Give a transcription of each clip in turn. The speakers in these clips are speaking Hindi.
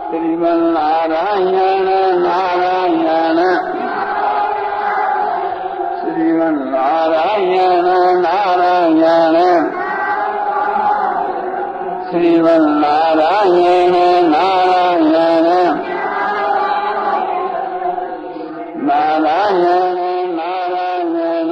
श्रीमन्नारायण नारायण श्रीमन्नारायण नारायण श्रीमन्नारायण नारायण नारायण नारायण।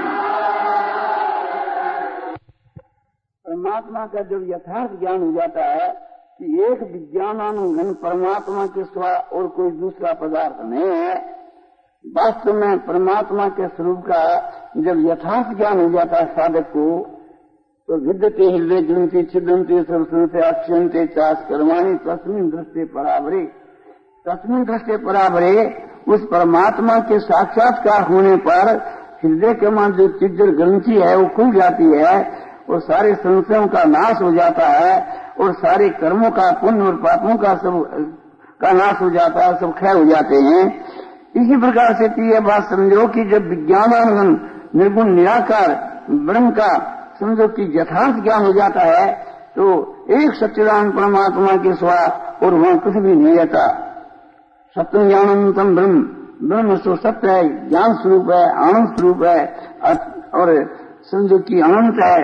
परमात्मा का जब यथार्थ ज्ञान हो जाता है कि एक विज्ञानानुगुण परमात्मा के सिवा और कोई दूसरा पदार्थ नहीं है, वास्तव में परमात्मा के स्वरूप का जब यथार्थ ज्ञान हो जाता है साधक को, तो विद्यते हृदय जुनते छिदंते सरस्वते अक्षयंते चास कर्माणि तस्मिन् दृष्टे परावरे। तस्मिन् दृष्टे परावरे, उस परमात्मा के साक्षात्कार होने पर हृदय के मन जो चिज्जर ग्रंथि है वो खुल जाती है और सारे संशयों का नाश हो जाता है और सारे कर्मों का, पुण्य और पापों का सब का नाश हो जाता है, सब क्षय हो जाते हैं। इसी प्रकार से यह बात समझो कि जब विज्ञानानुगुण निर्गुण निराकार ब्रह्म का समझो कि यथार्थ ज्ञान हो जाता है तो एक सच्चिदानंद परमात्मा के सिवा और वहां कुछ भी नहीं रहता। सत्यम ज्ञानंतम ब्रह्म, ब्रह्म तो सत्य है, ज्ञान स्वरूप है, आनंद स्वरूप है और समझो कि अनंत है।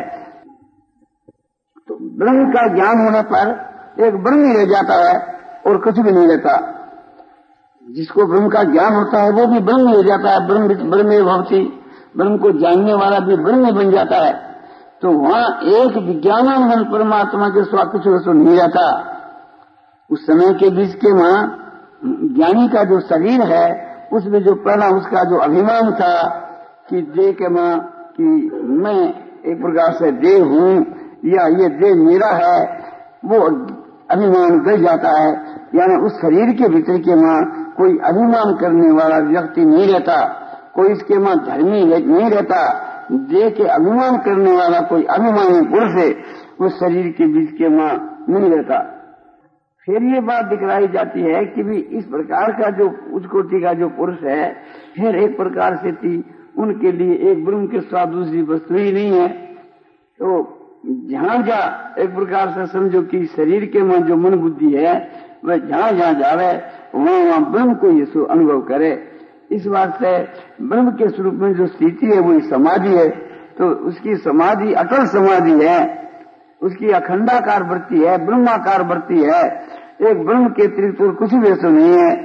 तो ब्रह्म का ज्ञान होने पर एक ब्रह्म ही रह जाता है और कुछ भी नहीं रहता। जिसको ब्रह्म का ज्ञान होता है वो भी ब्रह्म हो जाता है। ब्रह्म भवति, ब्रह्म को जानने वाला भी ब्रह्म बन जाता है। तो वहां एक विज्ञानानुगुण परमात्मा के सिवा कुछ वस्तु नहीं रहता। उस समय के बीच के वहां ज्ञानी का जो शरीर है उसमें जो पहला उसका जो अभिमान था कि देह के मां कि मैं एक प्रकार से देह हूं या ये देह मेरा है, वो अभिमान गिर जाता है। यानी उस शरीर के भीतर के मां कोई अभिमान करने वाला व्यक्ति नहीं रहता, कोई इसके मां धर्मी नहीं रहता। देह के अभिमान करने वाला कोई अभिमानी पुरुष है उस शरीर के बीच के मां नहीं रहता। फिर ये बात दिखलाई जाती है कि भी इस प्रकार का जो उच्च कोटि का जो पुरुष है, फिर एक प्रकार से थी उनके लिए एक ब्रह्म के सिवा दूसरी वस्तु ही नहीं है। तो जहां जहां एक प्रकार से समझो कि शरीर के में जो मन बुद्धि है वह जहां जहां जावे वहां वहां ब्रह्म को यीशु अनुभव करे। इस बात से ब्रह्म के स्वरूप में जो स्थिति है वही समाधि है। तो उसकी समाधि अटल समाधि है, उसकी अखंडाकार वृत्ति है, ब्रह्माकार वृत्ति है। एक ब्रह्म के अतिरिक्त और कुछ भी ऐसा नहीं है।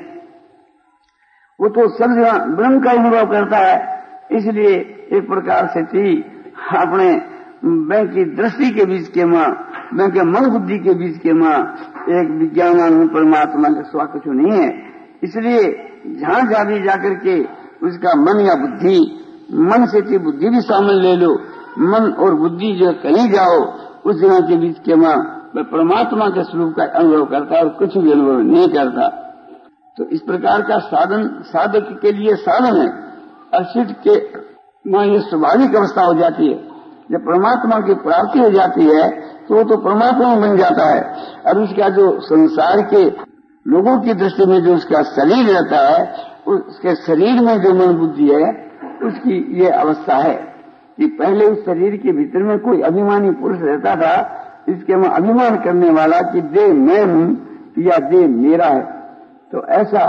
वो तो सब जगह ब्रह्म का अनुभव करता है। इसलिए एक प्रकार से थी अपने बैंक की दृष्टि के बीच के मां, बैंक के मन बुद्धि के बीच के मां एक विज्ञानानुगुण परमात्मा के सिवा कुछ नहीं है। इसलिए जहां जहां भी जाकर के उसका मन या बुद्धि, मन से थी बुद्धि भी शामिल ले लो, मन और बुद्धि जो कहीं जाओ उस जगह के बीच के मां वह परमात्मा के स्वरूप का अनुभव करता है और कुछ भी अनुभव नहीं करता। तो इस प्रकार का साधन साधक के लिए साधन है। अर्चित के मां ये स्वाभाविक अवस्था हो जाती है। जब परमात्मा की प्राप्ति हो जाती है तो वो तो परमात्मा बन जाता है। और उसका जो संसार के लोगों की दृष्टि में जो उसका शरीर रहता है, उसके शरीर में जो मन बुद्धि है उसकी ये अवस्था है कि पहले उस शरीर के भीतर में कोई अभिमानी पुरुष रहता था, इसके में अभिमान करने वाला कि देह मैं हूं या देह मेरा है। तो ऐसा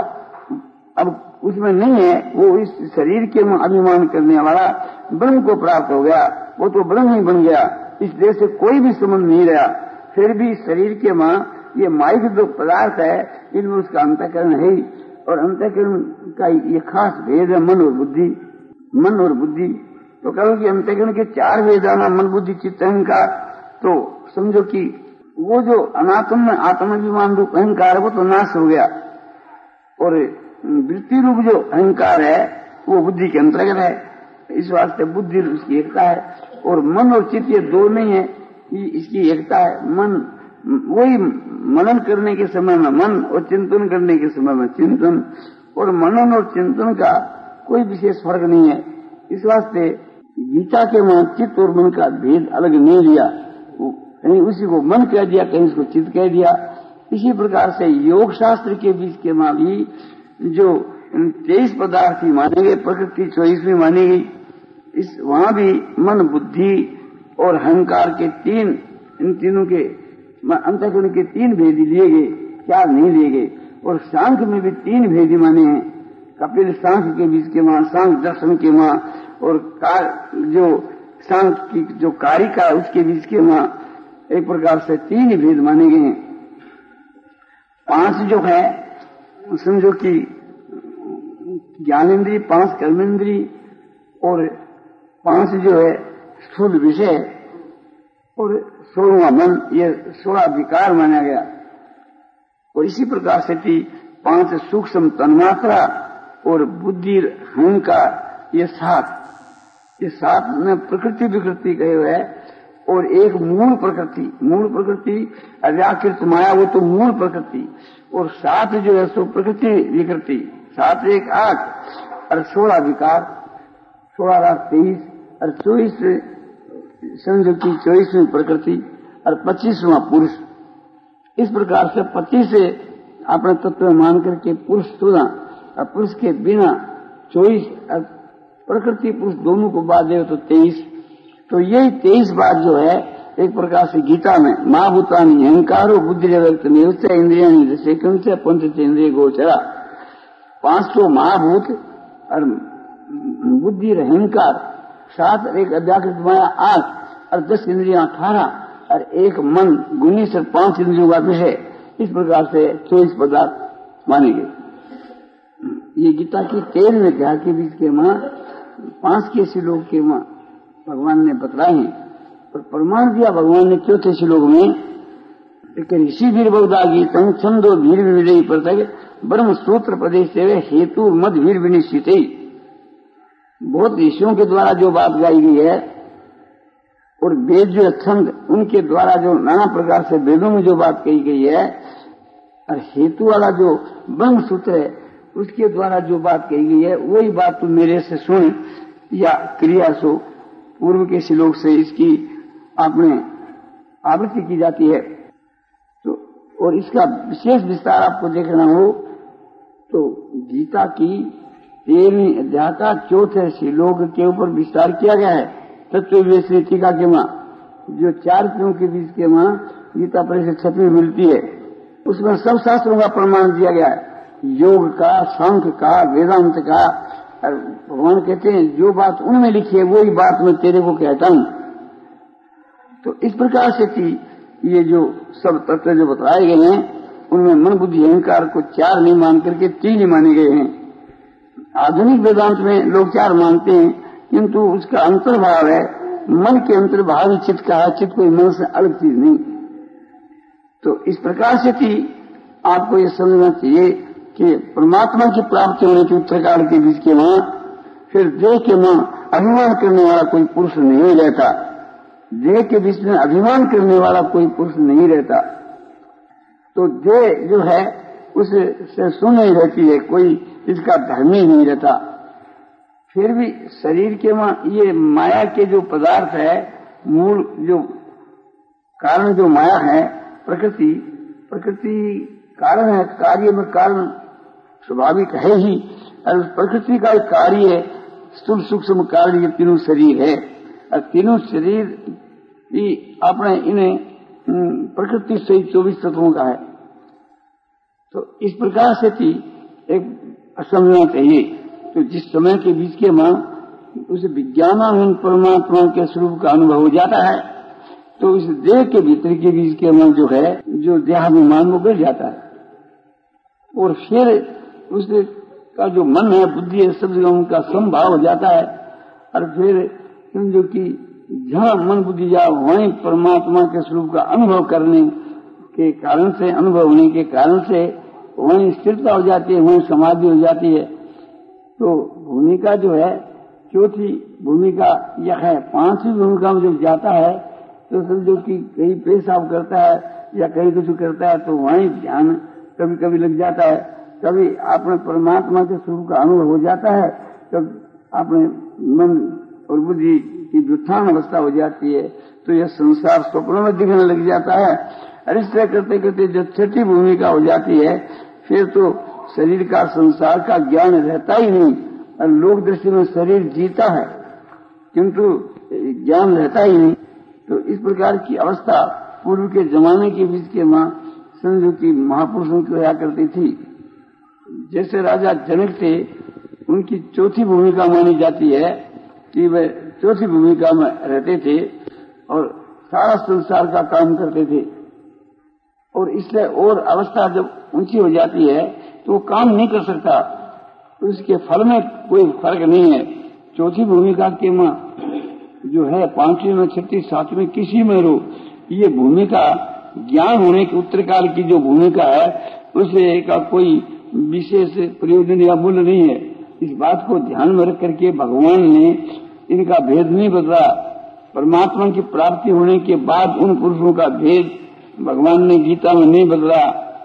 अब उसमें नहीं है। वो इस शरीर के में अभिमान करने वाला ब्रह्म को प्राप्त हो गया, वो तो ब्रह्म ही बन गया। इस देह से कोई भी संबंध नहीं रहा। फिर भी शरीर के मां ये माइक जो पदार्थ है इनमें उसका अंतःकरण है ही, और अंतःकरण का ये खास भेद है मन और बुद्धि। मन और बुद्धि तो कहो कि अंतःकरण के चार भेद आना, मन बुद्धि चित्त अहंकार। तो समझो कि वो जो अनात्म में आत्माभिमान रूप अहंकार है वो तो नाश हो गया, और वृत्ति रूप जो अहंकार है वो बुद्धि के अंतर्गत है। इस वास्ते बुद्धि उसकी एकता है, और मन और चित्त ये दो नहीं है, इसकी एकता है। मन वही मनन करने के समय में मन और चिंतन करने के समय में चिंतन, और मनन और चिंतन का कोई विशेष फर्क नहीं है। इस वास्ते गीता के में चित्त और मन का भेद अलग नहीं लिया, कहीं उसी को मन कह दिया, कहीं उसको चित्त कह दिया। इसी प्रकार से योग शास्त्र के बीच के में भी जो 23 पदार्थ ही माने गए, प्रकृति 24वीं मानी गई। इस वहां भी मन बुद्धि और अहंकार के तीन, इन तीनों के अंतःकरण के 3 भेद लिए गए। चार नहीं लिए गए। और सांख्य में भी 3 भेद माने हैं। कपिल सांख्य के बीच के मां, सांख्य दर्शन के मां, और जो सांख्य की जो कारिका उसके बीच के मां, एक प्रकार से 3 भेद माने गए हैं। 5 जो है समझो कि ज्ञानेन्द्रीय, 5 कर्मेंद्रीय और 5 जो है स्थूल विषय और 16वां मन, ये 16 विकार माना गया। और इसी प्रकार से 5 सूक्ष्म तन्मात्रा और बुद्धि अहंकार, ये 7 में प्रकृति विकृति कहे हुए है। और एक मूल प्रकृति अव्याकृत माया, वो तो मूल प्रकृति। और 7 जो है सो प्रकृति विकृति, 7 1 8 और 16 विकार, 16 रात 23 और 24 समझो की 24वीं प्रकृति और 25वां पुरुष। इस प्रकार से 25 से अपने तत्व मान करके पुरुष 16 और पुरुष के बिना 24 और प्रकृति पुरुष दोनों को बात दे तो 23। तो यही 23 बात जो है एक प्रकार से गीता में महाभूतानि अहंकारो बुद्धि व्यक्त नियुक्त इंद्रिया जैसे से पंच इंद्रिय गोचरा, 500 महाभूत और बुद्धि अहंकार 7 एक अव्याकृत माया 8 और 10 इंद्रियां 18 और एक मन गुनी से 5 इंद्रियों का विषय। इस प्रकार से 24 पदार्थ माने गए। ये गीता की 13वें अध्याय के बीच के मां 5 के श्लोक के मां भगवान ने बतलाए हैं। और प्रमाण दिया भगवान ने 4थे श्लोक में, ऋषि भीर बहुधा गीतम छंदो भीर विविधि प्रत्यय ब्रह्म सूत्र प्रदेश से हेतु मद भीर विनिश्चित। बहुत ऋषियों के द्वारा जो बात गाई गई है और वेद जो छंद उनके द्वारा जो नाना प्रकार से वेदों में जो बात कही गई है, और हेतु वाला जो ब्रह्म सूत्र है उसके द्वारा जो बात कही गई है, वही बात तुम मेरे से सुन या क्रिया सो पूर्व के श्लोक से इसकी आपने आवृत्ति की जाती है। तो और इसका विशेष विस्तार आपको देखना हो तो गीता की 13वीं अध्याय का 4थे श्लोक के ऊपर विस्तार किया गया है। तत्व टीका के मां जो 4 क्यों के बीच के मां गीता परिषद छपी मिलती है, उसमें सब शास्त्रों का प्रमाण दिया गया है, योग का, सांख्य का, वेदांत का। और भगवान कहते हैं जो बात उनमें लिखी है वही बात मैं तेरे को कहता हूं। तो इस प्रकार से ये जो सब तत्व जो बताए गए हैं उनमें मन बुद्धि अहंकार को 4 नहीं मान करके 3 ही माने गए हैं। आधुनिक वेदांत में लोग 4 मानते हैं, किंतु उसका अंतर्भाव है मन के अंतर्भाव ही चित्त का है, चित्त कोई मन से अलग चीज नहीं। तो इस प्रकार से आपको ये समझना चाहिए कि परमात्मा की प्राप्ति होने के उत्तरकाल के बीच के वहां फिर देह के मां अभिमान करने वाला कोई पुरुष नहीं रहता। देह के बीच में अभिमान करने वाला कोई पुरुष नहीं रहता। तो देह जो है उससे सुन नहीं रहती है, कोई इसका धर्मी नहीं रहता। फिर भी शरीर के मां ये माया के जो पदार्थ है, मूल जो कारण जो माया है, प्रकृति कारण है, कार्य में कारण स्वाभाविक है ही। और प्रकृति का एक कार्य है, स्थूल सूक्ष्म कार्य, ये तीनों शरीर है। और तीनों शरीर ही अपने इन्हें प्रकृति से 24 तत्वों का है। तो इस प्रकार से एक समझना चाहिए। तो जिस समय के बीच के मां उसे विज्ञानाहीन परमात्मा के स्वरूप का अनुभव हो जाता है, तो इस देह के भीतर के बीच के मन जो है, जो देहाभिमान वो गिर जाता है। और फिर उसका जो मन है, बुद्धि है, सब जगह उनका समभाव हो जाता है। और फिर समझो कि जहां मन बुद्धि जाए वहीं परमात्मा के स्वरूप का अनुभव करने के कारण से, अनुभव होने के कारण से वहीं स्थिरता हो जाती है, वहीं समाधि हो जाती है। तो भूमिका जो है, चौथी भूमिका यह है। 5वीं भूमिका में जब जाता है तो समझो कि कहीं पेशाब करता है या कहीं कुछ करता है, तो वहीं ध्यान कभी कभी लग जाता है, कभी अपने परमात्मा के स्वरूप का अनुभव हो जाता है, तब अपने मन और बुद्धि की व्युत्थान अवस्था हो जाती है। तो यह संसार स्वप्नों में दिखने लग जाता है। और इस तरह करते करते जब 6ठी भूमिका हो जाती है, फिर तो शरीर का, संसार का ज्ञान रहता ही नहीं। और लोक दृष्टि में शरीर जीता है किंतु ज्ञान रहता ही नहीं। तो इस प्रकार की अवस्था पूर्व के जमाने के बीच के मां समझो कि महापुरुषों की होया करती थी। जैसे राजा जनक थे, उनकी चौथी भूमिका मानी जाती है कि वे चौथी भूमिका में रहते थे और सारा संसार का काम करते थे। और इसलिए और अवस्था जब ऊंची हो जाती है तो वो काम नहीं कर सकता, उसके फल में कोई फर्क नहीं है। चौथी भूमिका के में जो है, पांचवी में, छठी, सातवीं, किसी में रो, ये भूमिका ज्ञान होने के उत्तरकाल की जो भूमिका है उसे का कोई विशेष प्रयोजन या मूल्य नहीं है। इस बात को ध्यान में रख करके भगवान ने इनका भेद नहीं बदला। परमात्मा की प्राप्ति होने के बाद उन पुरुषों का भेद भगवान ने गीता में नहीं बदला।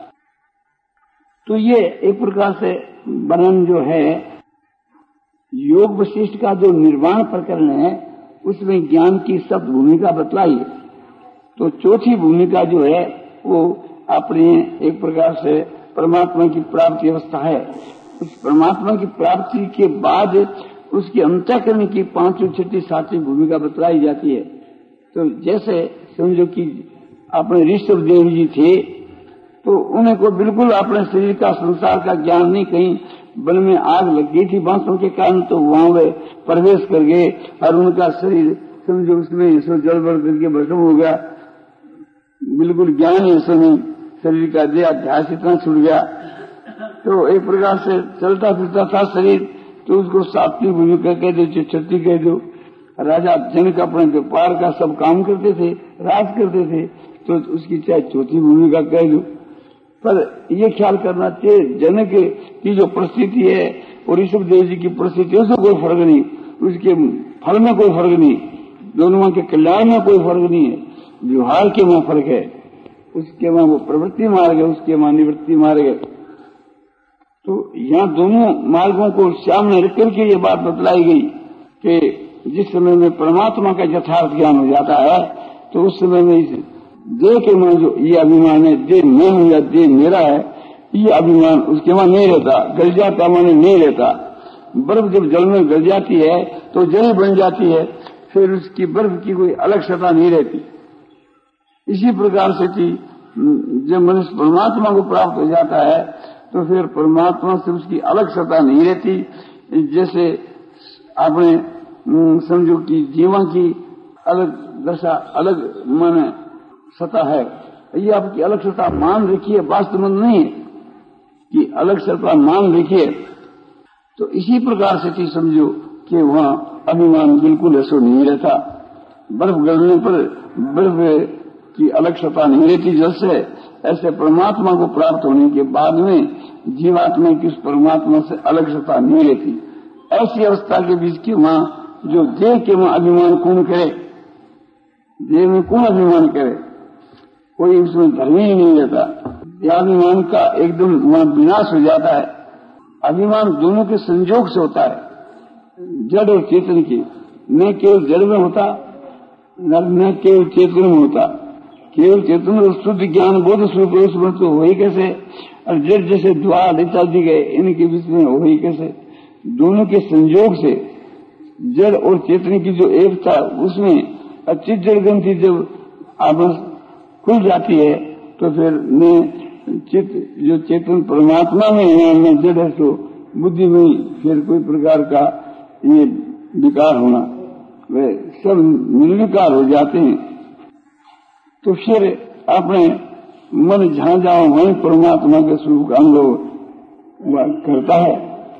तो ये एक प्रकार से वर्णन जो है योग वशिष्ठ का जो निर्वाण प्रकरण है उसमें ज्ञान की सब भूमिका बतलाई है। तो चौथी भूमिका जो है वो अपने एक प्रकार से परमात्मा की प्राप्ति अवस्था है। उस परमात्मा की प्राप्ति के बाद उसकी अंतःकरण की पांचवी, छठी, सातवीं भूमिका बतलाई जाती है। तो जैसे समझो कि अपने ऋषभ देव जी थे तो उन्हें को बिल्कुल अपने शरीर का, संसार का ज्ञान नहीं, कहीं बल में आग लग गई थी बांसों के कारण, तो वहां वे प्रवेश कर गए और उनका शरीर समझो उसमें जल बल करके भस्म हो गया। बिल्कुल ज्ञान है समय शरीर का देह अध्यास इतना छूट गया। तो एक प्रकार से चलता फिरता था शरीर, तो उसको सातवीं भूमिका कह दो, छठी कह दो। राजा जनक अपने व्यापार का सब काम करते थे, राज करते थे, तो उसकी चाहे चौथी भूमिका कह दो। पर ये ख्याल करना चाहिए जनक की जो परिस्थिति है और ऋषभ देव जी की परिस्थिति है उसमें कोई फर्क नहीं, उसके फल में कोई फर्क नहीं, दोनों के कल्याण में कोई फर्क नहीं है, व्यवहार के वहां फर्क है। उसके वहां वो प्रवृत्ति मार्ग है, उसके वहां निवृत्ति मार्ग है। तो यहाँ दोनों मार्गों को सामने रख करके ये बात बतलाई गई कि जिस समय में परमात्मा का यथार्थ ज्ञान हो जाता है तो उस समय में इस देह के वहां जो ये अभिमान है, देह मैं हूं या देह मेरा है, ये अभिमान उसके वहां नहीं रहता, गल जाता माने नहीं रहता। बर्फ जब जल में गल जाती है तो जल बन जाती है, फिर उसकी बर्फ की कोई अलग सत्ता नहीं रहती। इसी प्रकार से कि जब मनुष्य परमात्मा को प्राप्त हो जाता है तो फिर परमात्मा से उसकी अलग सत्ता नहीं रहती। जैसे आपने समझो कि जीवन की अलग दशा, अलग माने सत्ता है, ये आपकी अलग सत्ता मान रखिए, वास्तव में नहीं है कि अलग सत्ता मान रखिए। तो इसी प्रकार से चीज समझो कि वहां अभिमान बिल्कुल ऐसा नहीं रहता। बर्फ गलने पर बर्फ की अलग सत्ता नहीं रहती, जैसे ऐसे परमात्मा को प्राप्त होने के बाद में जीवात्मा की उस परमात्मा से अलग सत्ता नहीं रहती। ऐसी अवस्था के बीच की वहां जो देह के वहां अभिमान कौन करे, देह में कौन अभिमान करे, कोई उसमें धर्म ही नहीं रहता। देहाभिमान का एकदम वहां विनाश हो जाता है। अभिमान दोनों के संयोग से होता है, जड़ और चेतन की, न केवल जड़ में होता न केवल चेतन में होता। केवल चेतन और शुद्ध ज्ञान बोध स्वरूप उसमें तो हो ही कैसे, और जड़ जैसे द्वार इत्यादि गए इनके बीच में हो ही कैसे। दोनों के संयोग से जड़ और चेतन की जो एकता, उसमें अचित जड़ ग्रंथि जब आपस खुल जाती है तो फिर न चित्त जो चेतन परमात्मा में है न जड़ है, तो बुद्धि में फिर कोई प्रकार का ये विकार होना, वे सब निर्विकार हो जाते हैं। तो फिर अपने मन जहां जाओ वहीं परमात्मा के स्वरूप का अनुभव करता है।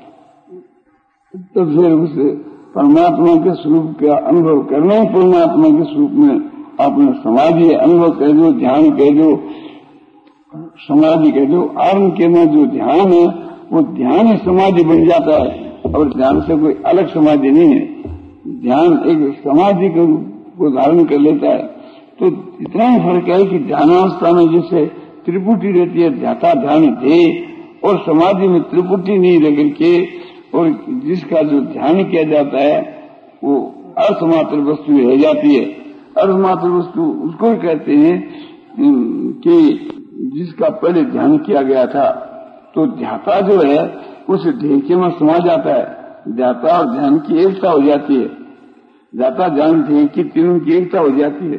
तो फिर उस परमात्मा के स्वरूप का अनुभव करना ही परमात्मा के स्वरूप में अपने समाधि अनुभव कह दो, ध्यान कह दो, समाधि कह दो। आरंभ के में जो ध्यान है वो ध्यान ही समाधि बन जाता है और ध्यान से कोई अलग समाधि नहीं है। ध्यान एक समाधि को धारण कर लेता है। तो इतना ही फर्क है कि ध्यानावस्था में जैसे त्रिपुटी रहती है, ध्याता ध्यान दे, और समाधि में त्रिपुटी नहीं रह करके और जिसका जो ध्यान किया जाता है वो अर्थमात्र वस्तु रह जाती है। अर्थमात्र वस्तु उसको कहते हैं कि जिसका पहले ध्यान किया गया था। तो ध्याता जो है उस ढेके में समा जाता है। ध्याता और ध्यान की एकता हो जाती है, ध्याता ध्यान ध्येय की तीनों की एकता हो जाती है।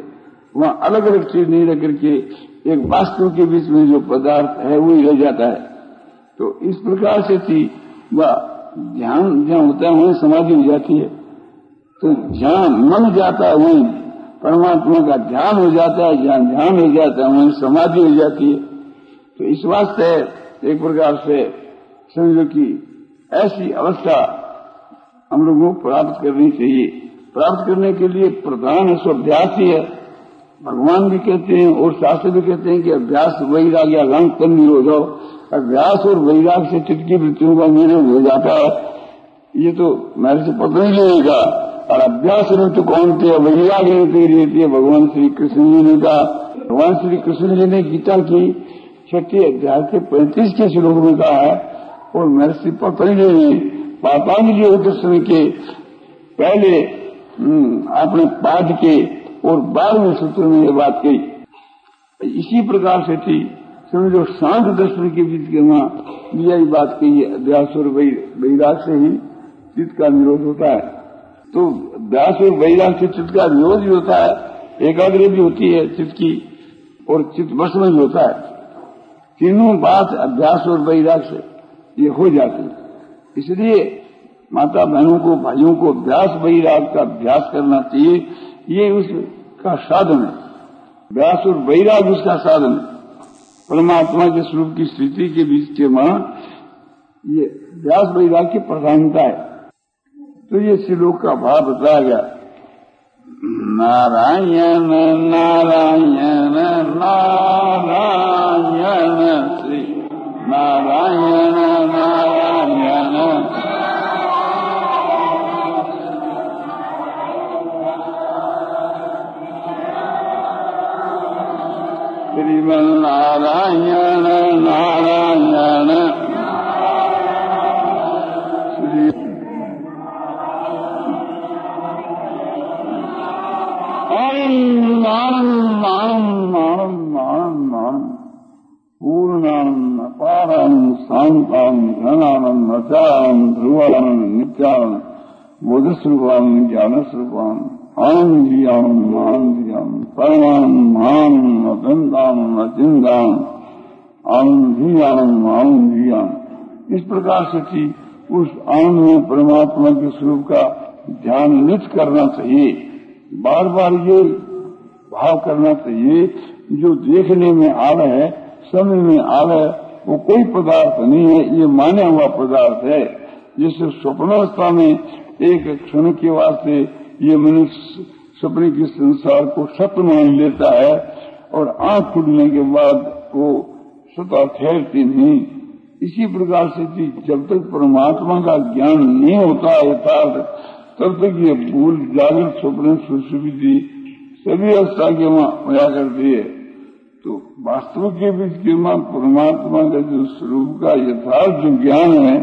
वहाँ अलग अलग चीज नहीं रख करके एक वास्तु के बीच में जो पदार्थ है वही रह जाता है। तो इस प्रकार से थी वह ध्यान जहाँ होता है वहीं समाधि हो जाती है। तो जहाँ मन जाता है वहीं परमात्मा का ध्यान हो जाता है, जहाँ ध्यान हो जाता है वहीं समाधि हो जाती है। तो इस वास्ते एक प्रकार से समझो कि ऐसी अवस्था हम लोगों को प्राप्त करनी चाहिए। प्राप्त करने के लिए प्रधान है सो अभ्यास ही है। भगवान भी कहते हैं और शास्त्र भी कहते हैं कि अभ्यास वैराग्य अलंग तन निरोध हो। अभ्यास और वैराग से चित्त की वृत्तियों का निरोध हो जाता है। ये तो मेरे से पता नहीं लगेगा। और अभ्यास रूप कौन थे, वैराग रहती रहती है। भगवान श्री कृष्ण जी ने कहा, भगवान श्री कृष्ण जी ने गीता की 6 अध्याय के 35 के श्लोक में कहा है और मेरे से पता ही नहीं। पापांजलि दर्शन के पहले अपने पाठ के और 12वें सूत्र में ये बात कही। इसी प्रकार से थी समझो शांत दर्शन के बीच के वहां यही बात कही है। अभ्यास और वैराग से ही चित्त का निरोध होता है। तो अभ्यास और वैराग से चित्त का निरोध भी होता है, एकाग्र भी होती है चित्त की और चित्त वश में भी होता है। तीनों बात अभ्यास और वैराग से ये हो जाती है। इसलिए माता बहनों को, भाइयों को अभ्यास वैराग का अभ्यास करना चाहिए। ये उसका साधन है। अभ्यास और वैराग उसका साधन है। परमात्मा के स्वरूप की स्थिति के बीच के वहां ये अभ्यास वैराग की प्रधानता है। तो ये श्लोक का भाव बताया गया। नारायण नारायण नारायण श्री नारायण नारायण श्रीमन्नारायण नारायण श्री पूर्णानंद अपारानंद शांतानंद घनानंद अचानंद ध्रुवानंद नित्यानंद बोधस्वरूपानंद ज्ञानस्वरूपानंद आनंदी आनंद आनंदी आनंद परमानंद महानंद अत्यंतानंद अचिंतानंद आनंदी आनंद आनंदी आनंद। इस प्रकार से थी उस आनंद में परमात्मा के स्वरूप का ध्यान नित्य करना चाहिए। बार बार ये भाव करना चाहिए जो देखने में आ रहा है, समय में आ रहा है, वो कोई पदार्थ नहीं है, ये माना हुआ पदार्थ है। जैसे स्वप्नावस्था में एक क्षण के वास्ते ये मनुष्य सपने के संसार को सत्य मान लेता है और आंख खुलने के बाद वो सता ठहरती नहीं। इसी प्रकार से जब तक परमात्मा का ज्ञान नहीं होता यथार्थ, तब तक ये भूल जागृत स्वप्न सुषुप्ति सभी अवस्था के वहां होया करती है। तो वास्तव के बीच के वहां परमात्मा का जो स्वरूप का यथार्थ जो ज्ञान है,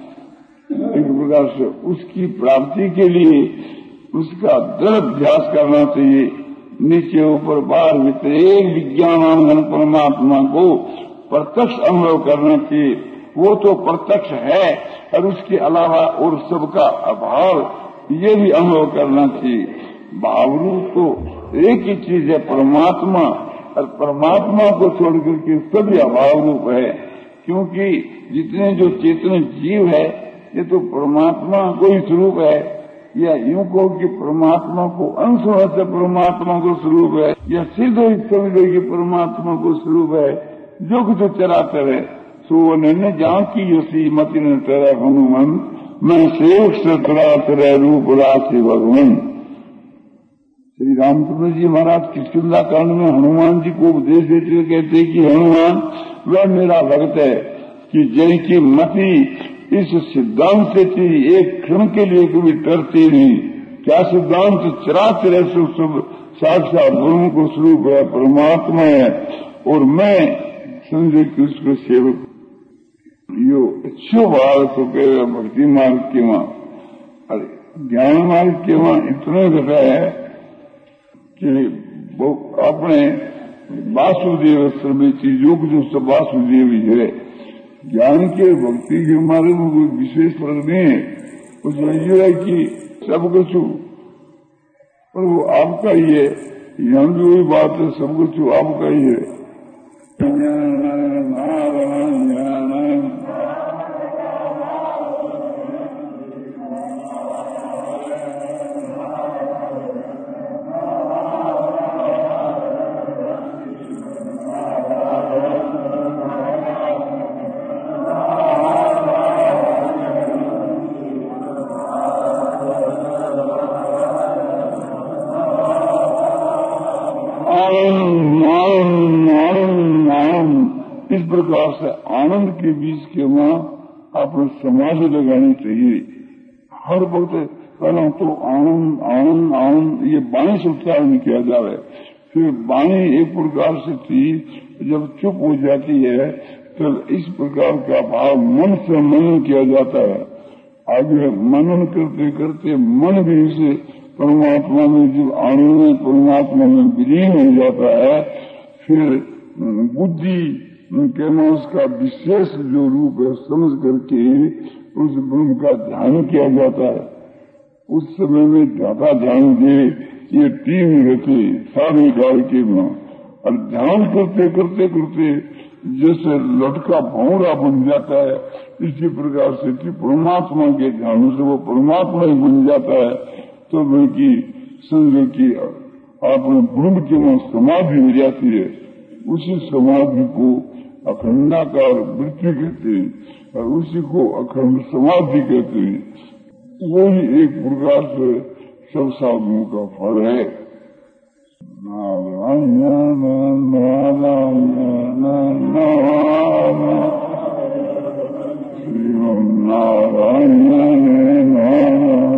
एक प्रकार से उसकी प्राप्ति के लिए उसका दृढ़ अभ्यास करना चाहिए। नीचे ऊपर बाहर भीतर एक विज्ञानानंद परमात्मा को प्रत्यक्ष अनुभव करना चाहिए। वो तो प्रत्यक्ष है और उसके अलावा और सबका अभाव ये भी अनुभव करना चाहिए। भावरूप तो एक ही चीज है परमात्मा, और परमात्मा को छोड़कर के सभी अभाव रूप है। क्योंकि जितने जो चेतन जीव है ये तो परमात्मा को ही स्वरूप है, या यूं कहो कि परमात्मा को अंश से परमात्मा को स्वरूप है, या सिद्ध हो समझो कि परमात्मा को स्वरूप है। जो कुछ चराचर है सो न जान की यसी मति न तेरा हनुमान, मैं सेवक सतराचर रूप राशि भगवान। श्री रामचंद्र जी महाराज किष्किंधा कांड में हनुमान जी को उपदेश देते हुए कहते कि हनुमान वह मेरा भक्त है कि जिनकी मति इस सिद्धांत से थी एक क्षण के लिए कभी डरती नहीं। क्या सिद्धांत चराचर है, सब साक्षात ब्रह्म को स्वरूप है, परमात्मा है, और मैं समझे कि उसको सेवक यो अच्छो भाव तो कह भक्ति मार्ग के वहां ज्ञान मार्ग के वहां इतना घटा है कि अपने वासुदेव सर्वेची योग जो सब वासुदेव ही है। ज्ञान के भक्ति के मार्ग में कोई विशेष फर्क नहीं है। कुछ ये है कि सब कुछ पर वो आपका ही है, यहाँ भी वही बात है, सब कुछ आपका ही है। इस प्रकार से आनंद के बीच के वहां आपने समाधि लगानी चाहिए। हर वक्त कहना तो आनंद आनंद आनंद, ये वाणी से उच्चारण किया जाए। फिर वाणी एक प्रकार से थी, जब चुप हो जाती है तो इस प्रकार का भाव मन से मनन किया जाता है। आगे मनन करते करते मन भी इसे परमात्मा में, जब आनंद में परमात्मा में विलीन हो जाता है, फिर बुद्धि कहना उसका विशेष जो रूप है समझ करके उस ब्रह्म का ध्यान किया जाता है। उस समय में ज्यादा ध्यान दे, ये 3 रहते सारे काल के में, और ध्यान करते करते करते जैसे लटका भौरा बन जाता है, इसी प्रकार से कि परमात्मा के ध्यान से वो परमात्मा ही बन जाता है। तो बल्कि समझो कि आपने ब्रह्म की वहां समाधि हो जाती है। उसी समाधि को अखंडाकार वृत्ति कहते हैं और उसी को अखंड समाधि कहते हैं। वही एक प्रकार से सब साधुओं का फल है। नारायण नारायण नारायण श्रीमन नारायण नारायण।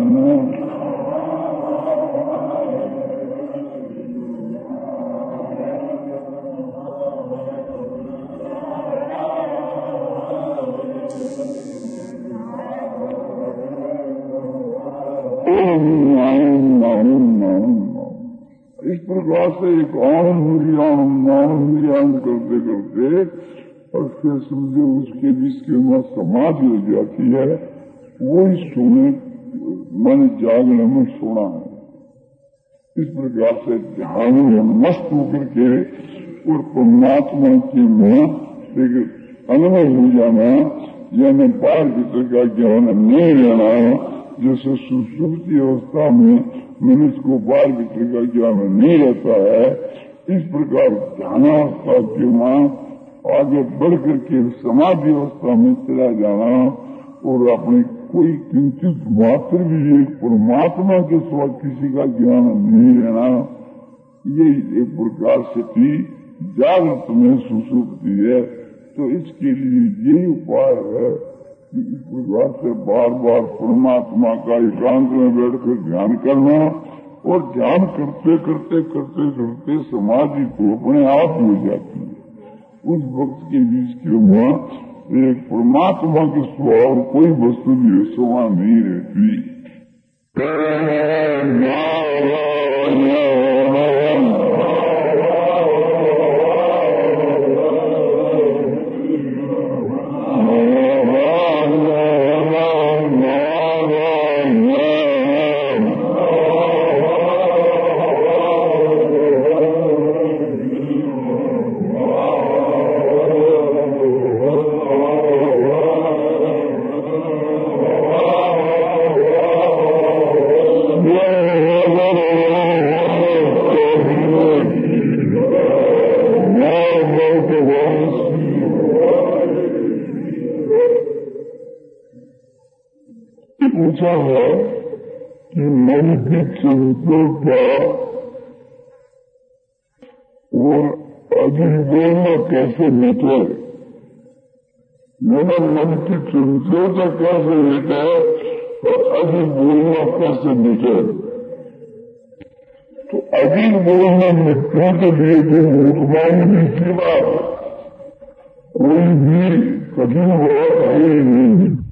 इस प्रकार से एक आनंद करते करते और फिर समझो उसके बीच के वहां समाधि हो जाती है। वही सोने मन जागने में सोना है। इस प्रकार से ध्यान में मस्त होकर के और परमात्मा के में अनुभव हो जाना, यानी बाहर भीतर का ज्ञान नहीं लेना। जैसे सुषुप्ति अवस्था में मनुष्य को बाहर भीतर का ज्ञान नहीं रहता है, इस प्रकार ध्यानावस्था के वहां आगे बढ़ करके समाधि अवस्था में चला जाना और अपने कोई किंचित मात्र भी एक परमात्मा के सिवा किसी का ज्ञान नहीं लेना, ये एक प्रकार से भी जागृत में सुषुप्ति है। तो इसके लिए यही उपाय है कि इस प्रकार से बार बार परमात्मा का एकांत में बैठकर ध्यान करना और ध्यान करते करते करते करते समाधि को अपने आप हो जाती है। उस वक्त के बीच के वहां एक परमात्मा के सिवा और कोई वस्तु भी सिवा नहीं रहती। पूछा है कि मन की चंचलता और अधिक बोलना कैसे मिटे। मेरा मन की चंचलता कैसे मिटे और अधिक बोलना कैसे मिटे। तो अधिक बोलना मिटने के लिए जो मूर्खवाणी की सेवा कोई भी कठिन बात है नहीं।